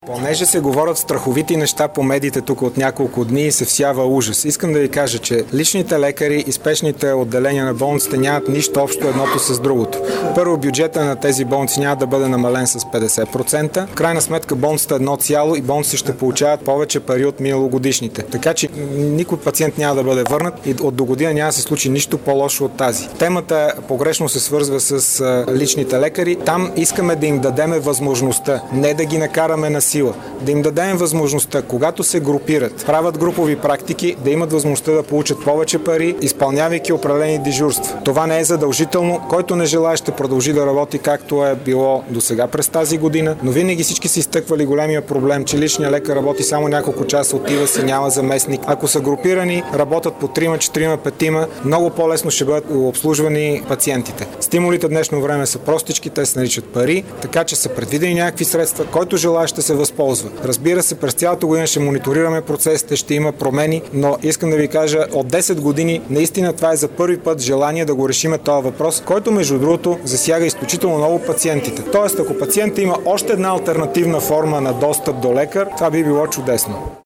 Понеже се говорят страховити неща по медиите тук от няколко дни и се всява ужас, искам да ви кажа, че личните лекари и спешните отделения на болниците нямат нищо общо едното с другото. Първо, бюджета на тези болници няма да бъде намален с 50%. В крайна сметка болницата е едно цяло и болниците ще получават повече пари от миналогодишните. Така че никой пациент няма да бъде върнат и от до година няма да се случи нищо по-лошо от тази. Темата погрешно се свързва с личните лекари. Там искаме да им дадеме възможността, не да ги накараме на сила, да им дадем възможността, когато се групират, правят групови практики, да имат възможността да получат повече пари, изпълнявайки определени дежурства. Това не е задължително. Който не желае, ще продължи да работи както е било до сега през тази година, но винаги всички са изтъквали големия проблем, че личният лекар работи само няколко часа, отива си, няма заместник. Ако са групирани, работят по 3, 4, 5, много по-лесно ще бъдат обслужвани пациентите. Стимулите в днешно време са простички, те се наричат пари, така че са предвидени някакви средства, който желае ще се възползва. Разбира се, през цялата година ще мониторираме процесите, ще има промени, но искам да ви кажа, от 10 години наистина това е за първи път желание да го решиме този въпрос, който между другото засяга изключително много пациентите. Тоест, ако пациентът има още една алтернативна форма на достъп до лекар, това би било чудесно.